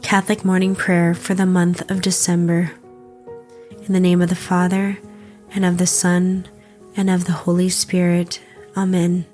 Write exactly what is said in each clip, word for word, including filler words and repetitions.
Catholic Morning Prayer for the month of December. In the name of the Father, and of the Son, and of the Holy Spirit. Amen.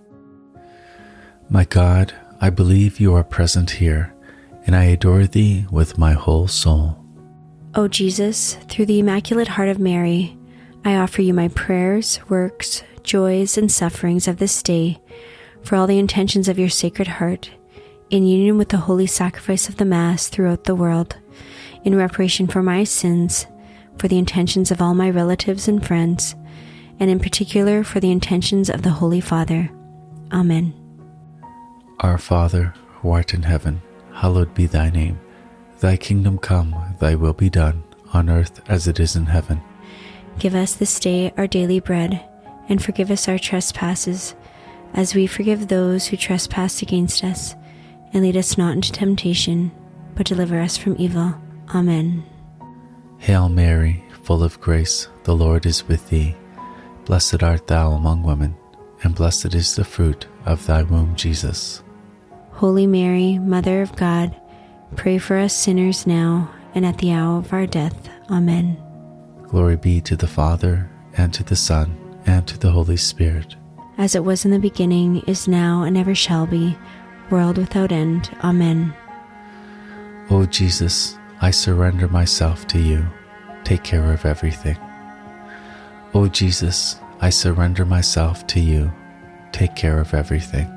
My God, I believe you are present here, and I adore thee with my whole soul. O Jesus, through the Immaculate Heart of Mary, I offer you my prayers, works, joys, and sufferings of this day, for all the intentions of your Sacred Heart, in union with the holy sacrifice of the Mass throughout the world, in reparation for my sins, for the intentions of all my relatives and friends, and in particular for the intentions of the Holy Father. Amen. Our Father, who art in heaven, hallowed be thy name. Thy kingdom come, thy will be done, on earth as it is in heaven. Give us this day our daily bread, and forgive us our trespasses, as we forgive those who trespass against us. And lead us not into temptation, but deliver us from evil. Amen. Hail Mary, full of grace, the Lord is with thee. Blessed art thou among women, and blessed is the fruit of thy womb, Jesus. Holy Mary, Mother of God, pray for us sinners now and at the hour of our death. Amen. Glory be to the Father, and to the Son, and to the Holy Spirit. As it was in the beginning, is now, and ever shall be, world without end. Amen. O Jesus, I surrender myself to you. Take care of everything. O Jesus, I surrender myself to you. Take care of everything.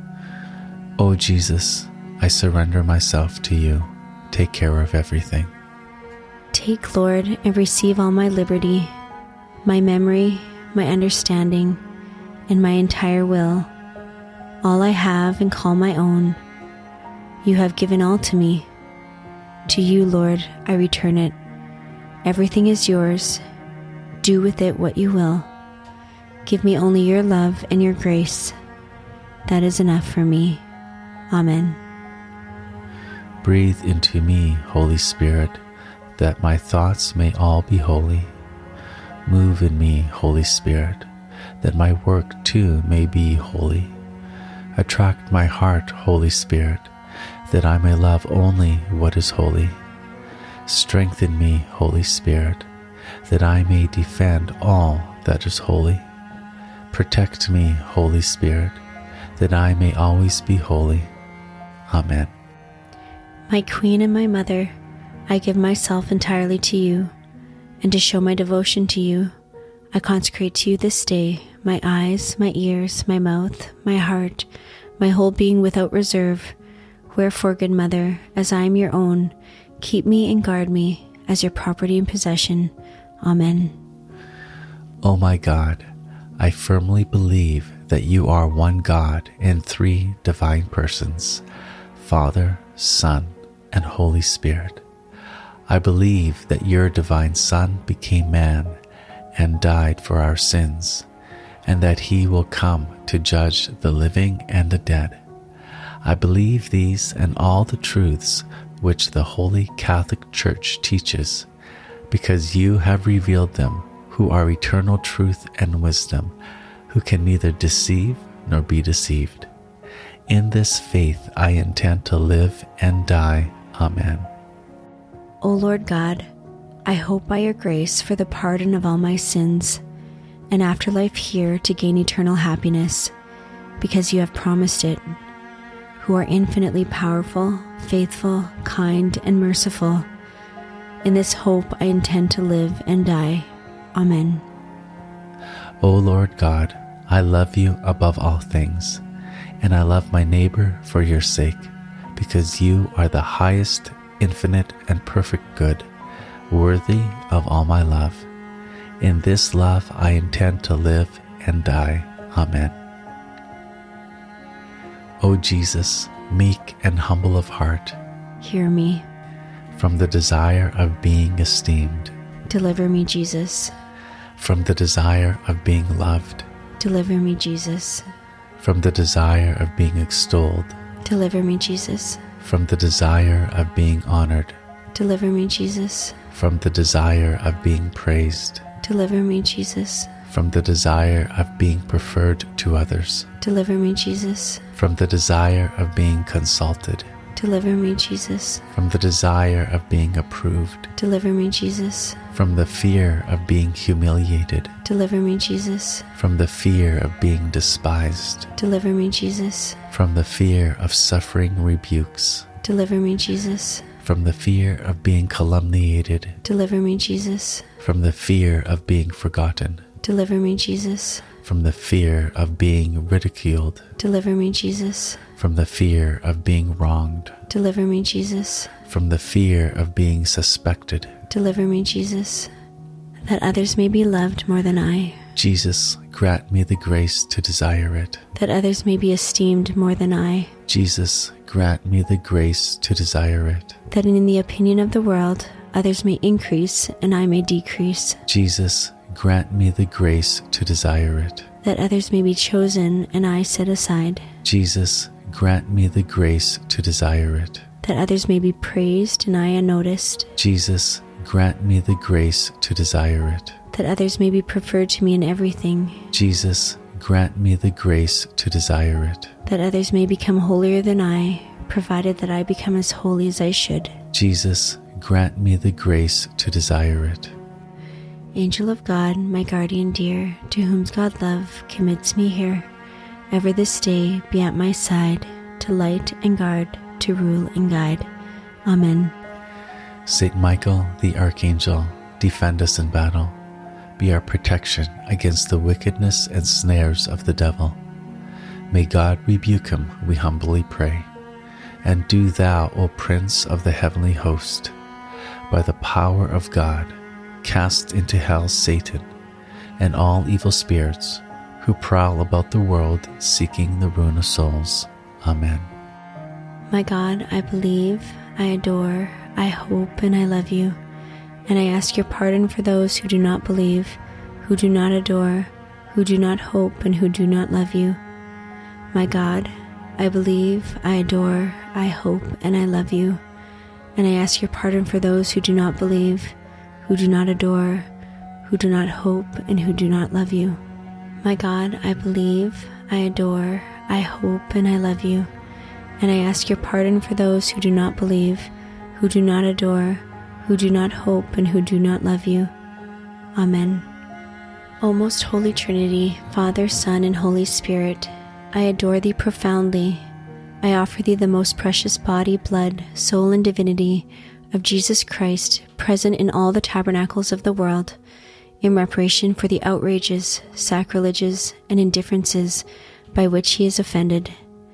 O Jesus, I surrender myself to you. Take care of everything. Take, Lord, and receive all my liberty, my memory, my understanding, and my entire will, all I have and call my own. You have given all to me. To you, Lord, I return it. Everything is yours. Do with it what you will. Give me only your love and your grace. That is enough for me. Amen. Breathe into me, Holy Spirit, that my thoughts may all be holy. Move in me, Holy Spirit, that my work too may be holy. Attract my heart, Holy Spirit, that I may love only what is holy. Strengthen me, Holy Spirit, that I may defend all that is holy. Protect me, Holy Spirit, that I may always be holy. Amen. My Queen and my Mother, I give myself entirely to you, and to show my devotion to you, I consecrate to you this day my eyes, my ears, my mouth, my heart, my whole being without reserve. Wherefore, good Mother, as I am your own, keep me and guard me as your property and possession. Amen. O my God, I firmly believe that you are one God in three divine persons, Father, Son, and Holy Spirit. I believe that your divine Son became man and died for our sins, and that he will come to judge the living and the dead. I believe these and all the truths which the Holy Catholic Church teaches, because you have revealed them, who are eternal truth and wisdom, who can neither deceive nor be deceived. In this faith I intend to live and die. Amen. O Lord God, I hope by your grace for the pardon of all my sins, and afterlife here to gain eternal happiness, because you have promised it, who are infinitely powerful, faithful, kind, and merciful. In this hope I intend to live and die. Amen. O Lord God, I love you above all things, and I love my neighbor for your sake, because you are the highest, infinite, and perfect good, worthy of all my love. In this love I intend to live and die. Amen. O Jesus, meek and humble of heart, hear me. From the desire of being esteemed, deliver me, Jesus. From the desire of being loved, deliver me, Jesus. From the desire of being extolled, deliver me, Jesus. From the desire of being honored, deliver me, Jesus. From the desire of being praised, deliver me, Jesus. From the desire of being preferred to others, deliver me, Jesus. From the desire of being consulted, Deliver me, Jesus. From the desire of being approved. Deliver me, Jesus. From the fear of being humiliated. Deliver me, Jesus. From the fear of being despised. Deliver me, Jesus. From the fear of suffering rebukes. Deliver me, Jesus. From the fear of being calumniated. Deliver me, Jesus. From the fear of being forgotten. Deliver me, Jesus. From the fear of being ridiculed. Deliver me, Jesus. From the fear of being wronged. Deliver me, Jesus. From the fear of being suspected. Deliver me, Jesus. That others may be loved more than I. Jesus, grant me the grace to desire it. That others may be esteemed more than I. Jesus, grant me the grace to desire it. That in the opinion of the world, others may increase and I may decrease. Jesus, grant me the grace to desire it. That others may be chosen and I set aside. Jesus, grant me the grace to desire it. That others may be praised and I unnoticed. Jesus, grant me the grace to desire it. That others may be preferred to me in everything. Jesus, grant me the grace to desire it. That others may become holier than I, provided that I become as holy as I should. Jesus, grant me the grace to desire it. Angel of God, my guardian dear, to whom God love commits me here, ever this day be at my side, to light and guard, to rule and guide. Amen. Saint Michael, the Archangel, defend us in battle. Be our protection against the wickedness and snares of the devil. May God rebuke him, we humbly pray. And do thou, O Prince of the heavenly host, by the power of God, cast into hell Satan and all evil spirits who prowl about the world seeking the ruin of souls. Amen. My God, I believe, I adore, I hope, and I love you. And I ask your pardon for those who do not believe, who do not adore, who do not hope, and who do not love you. My God, I believe, I adore, I hope, and I love you. And I ask your pardon for those who do not believe, who do not adore, who do not hope, and who do not love you. My God, I believe, I adore, I hope, and I love you. And I ask your pardon for those who do not believe, who do not adore, who do not hope, and who do not love you. Amen. O most holy Trinity, Father, Son, and Holy Spirit, I adore thee profoundly. I offer thee the most precious body, blood, soul, and divinity of Jesus Christ, present in all the tabernacles of the world, in reparation for the outrages, sacrileges, and indifferences by which he is offended.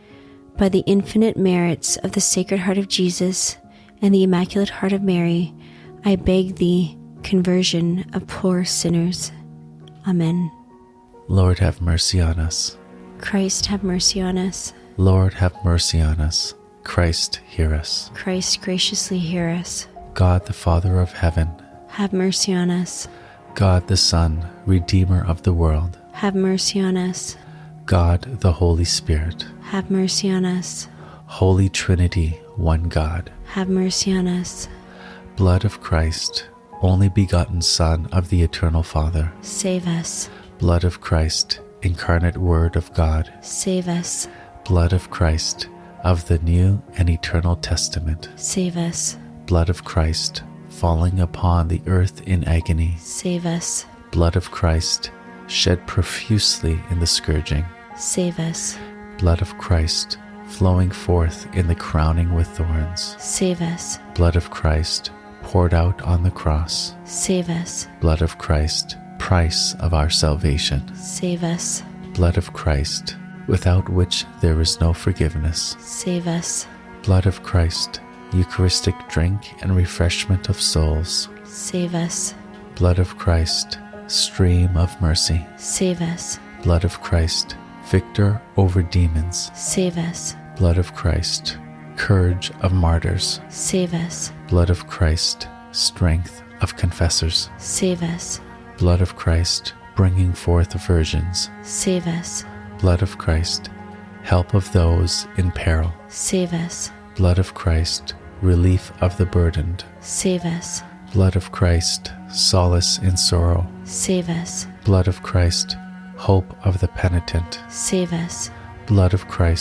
By the infinite merits of the Sacred Heart of Jesus and the Immaculate Heart of Mary, I beg thee, conversion of poor sinners. Amen. Lord, have mercy on us. Christ, have mercy on us. Lord, have mercy on us. Christ, hear us. Christ, graciously hear us. God, the Father of heaven, have mercy on us. God, the Son, Redeemer of the world, have mercy on us. God, the Holy Spirit, have mercy on us. Holy Trinity, one God, have mercy on us. Blood of Christ, only begotten Son of the Eternal Father, save us. Blood of Christ, incarnate Word of God, save us. Blood of Christ, of the New and Eternal Testament, save us. Blood of Christ, falling upon the earth in agony, save us. Blood of Christ, shed profusely in the scourging, save us. Blood of Christ, flowing forth in the crowning with thorns, save us. Blood of Christ, poured out on the cross, save us. Blood of Christ, price of our salvation, save us. Blood of Christ, without which there is no forgiveness, save us. Blood of Christ, Eucharistic drink and refreshment of souls, save us. Blood of Christ, stream of mercy, save us. Blood of Christ, victor over demons, save us. Blood of Christ, courage of martyrs, save us. Blood of Christ, strength of confessors, save us. Blood of Christ, bringing forth virgins, save us. Blood of Christ, help of those in peril, save us. Blood of Christ, relief of the burdened, save us. Blood of Christ, solace in sorrow, save us. Blood of Christ, hope of the penitent, save us. Blood of Christ,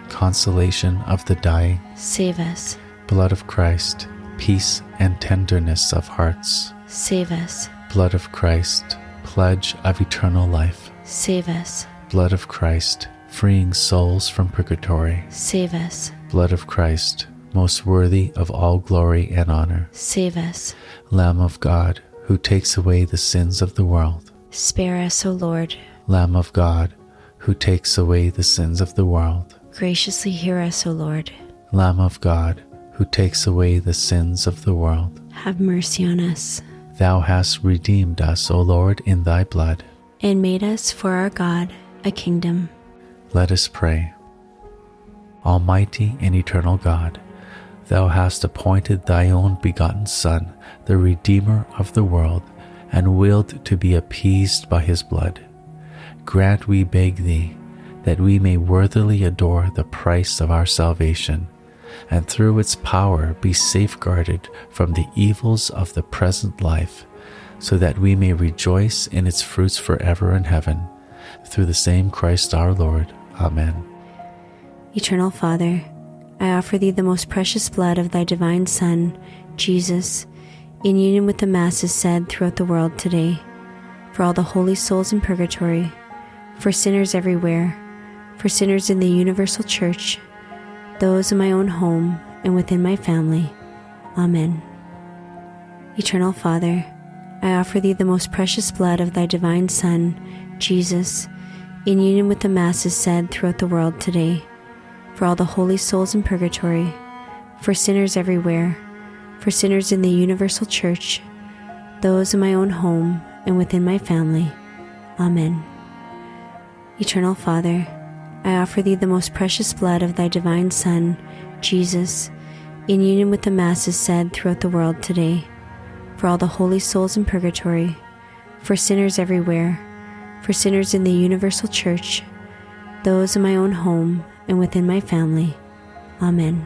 consolation of the dying, save us. blood of Christ, peace and tenderness of hearts, Save us. blood of Christ, pledge of eternal life, Save us. blood of Christ, freeing souls from purgatory, Save us. blood of Christ, most worthy of all glory and honor, Save us. Lamb of God, who takes away the sins of the world, Spare us, O Lord. Lamb of God, who takes away the sins of the world, Graciously hear us, O Lord. Lamb of God, who takes away the sins of the world. Have mercy on us, Thou hast redeemed us, O Lord, in thy blood. and made us for our God a kingdom. Let us pray. Almighty and eternal God, thou hast appointed thy own begotten Son, the Redeemer of the world, and willed to be appeased by his blood. Grant, we beg thee, that we may worthily adore the price of our salvation, and through its power be safeguarded from the evils of the present life, so that we may rejoice in its fruits forever in heaven. Through the same Christ our Lord. Amen. Eternal Father, I offer thee the most precious blood of thy divine Son, Jesus, in union with the Masses said throughout the world today, for all the holy souls in purgatory, for sinners everywhere, for sinners in the universal church, those in my own home and within my family. Amen. Eternal Father, I offer thee the most precious blood of thy divine Son, Jesus, in union with the Masses said throughout the world today, for all the holy souls in purgatory, for sinners everywhere, for sinners in the universal church, those in my own home and within my family. Amen. Eternal Father, I offer thee the most precious blood of thy divine Son, Jesus, in union with the Masses said throughout the world today, for all the holy souls in purgatory, for sinners everywhere, for sinners in the universal church, those in my own home and within my family. Amen.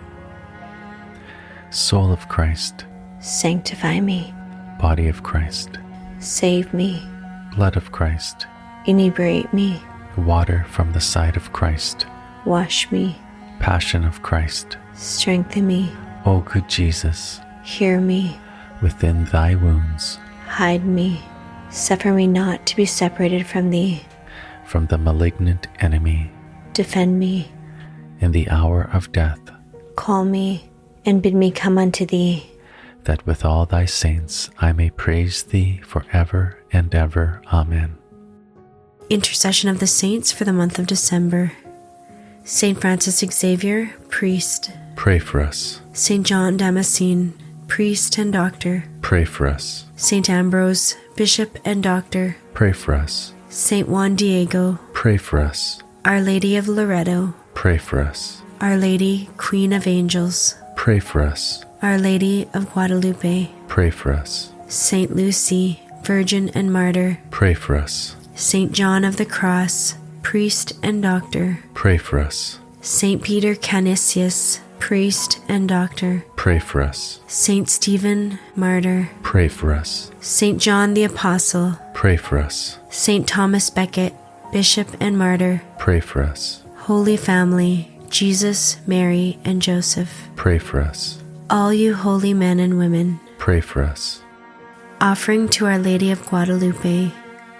Soul of Christ, Sanctify me. body of Christ, Save me. blood of Christ, Inebriate me. water from the side of Christ, Wash me. passion of Christ. Strengthen me. O good Jesus, Hear me. within thy wounds, Hide me. Suffer me not to be separated from thee. from the malignant enemy, Defend me. in the hour of death, Call me, and bid me come unto thee. that with all thy saints I may praise thee forever and ever. Amen. Intercession of the Saints for the month of December. Saint Francis Xavier, priest. Pray for us. Saint John Damascene, priest and doctor. Pray for us. Saint Ambrose, bishop and doctor. Pray for us. Saint Juan Diego. Pray for us. Our Lady of Loreto. Pray for us. Our Lady, Queen of Angels. Pray for us. Our Lady of Guadalupe. Pray for us. Saint Lucy, virgin and martyr. Pray for us. Saint John of the Cross, priest and doctor. Pray for us. Saint Peter Canisius, priest and doctor. Pray for us. Saint Stephen, martyr. Pray for us. Saint John the Apostle. Pray for us. Saint Thomas Becket, bishop and martyr. Pray for us. Holy Family, Jesus, Mary, and Joseph. Pray for us. All you holy men and women. Pray for us. Offering to Our Lady of Guadalupe.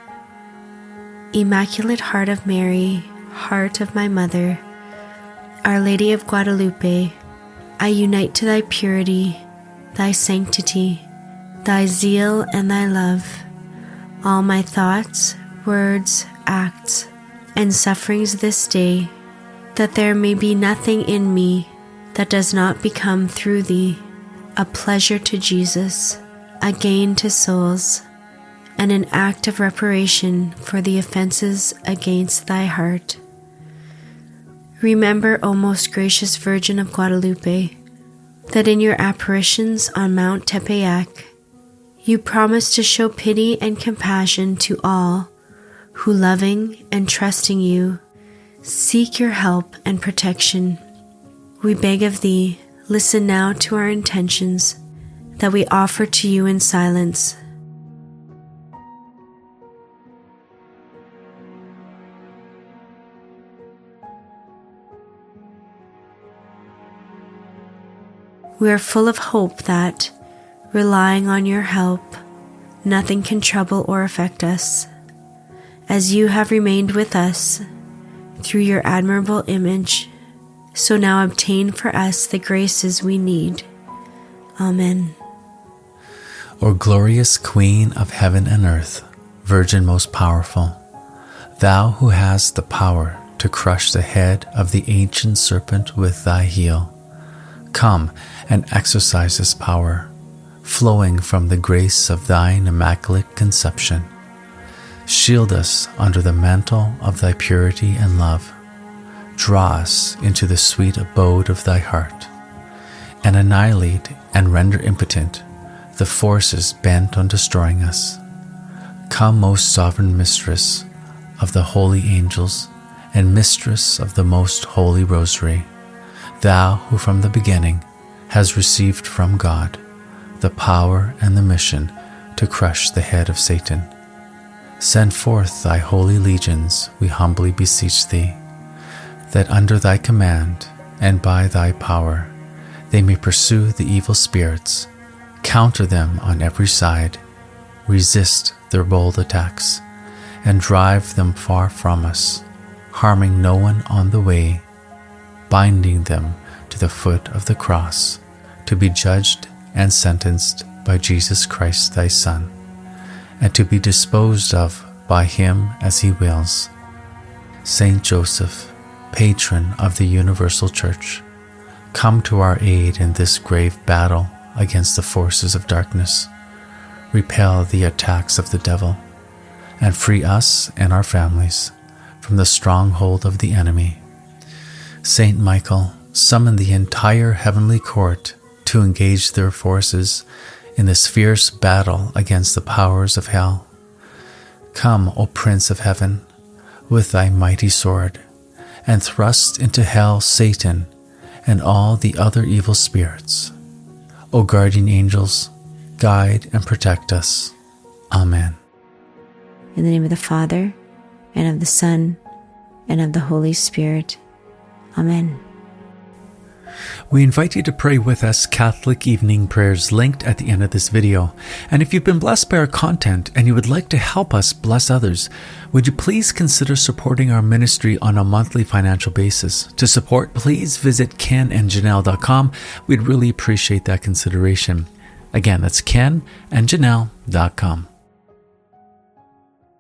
Immaculate Heart of Mary, Heart of my Mother, Our Lady of Guadalupe, I unite to thy purity, thy sanctity, thy zeal and thy love, all my thoughts, words, acts, and sufferings this day, that there may be nothing in me that does not become through thee a pleasure to Jesus, a gain to souls, and an act of reparation for the offenses against thy heart. Remember, O most gracious Virgin of Guadalupe, that in your apparitions on Mount Tepeyac, you promised to show pity and compassion to all who, loving and trusting you, seek your help and protection. We beg of thee, listen now to our intentions that we offer to you in silence. We are full of hope that, relying on your help, nothing can trouble or affect us. As you have remained with us through your admirable image, so now obtain for us the graces we need. Amen. O glorious Queen of heaven and earth, Virgin most powerful, thou who hast the power to crush the head of the ancient serpent with thy heel, come and exercise this power, flowing from the grace of thine immaculate conception. Shield us under the mantle of thy purity and love. Draw us into the sweet abode of thy heart, and annihilate and render impotent the forces bent on destroying us. Come, most sovereign mistress of the holy angels and mistress of the most holy rosary, thou who from the beginning has received from God the power and the mission to crush the head of Satan. Send forth thy holy legions, we humbly beseech thee, that under thy command and by thy power they may pursue the evil spirits, counter them on every side, resist their bold attacks, and drive them far from us, harming no one on the way, binding them to the foot of the cross, to be judged and sentenced by Jesus Christ thy Son, and to be disposed of by him as he wills. Saint Joseph, patron of the universal Church, come to our aid in this grave battle against the forces of darkness. Repel the attacks of the devil, and free us and our families from the stronghold of the enemy. Saint Michael, summon the entire heavenly court to engage their forces in this fierce battle against the powers of hell. Come, O Prince of Heaven, with thy mighty sword, and thrust into hell Satan and all the other evil spirits. O guardian angels, guide and protect us. Amen. In the name of the Father, and of the Son, and of the Holy Spirit. Amen. We invite you to pray with us Catholic evening prayers linked at the end of this video. And if you've been blessed by our content and you would like to help us bless others, would you please consider supporting our ministry on a monthly financial basis? To support, please visit ken and janelle dot com. We'd really appreciate that consideration. Again, that's ken and janelle dot com.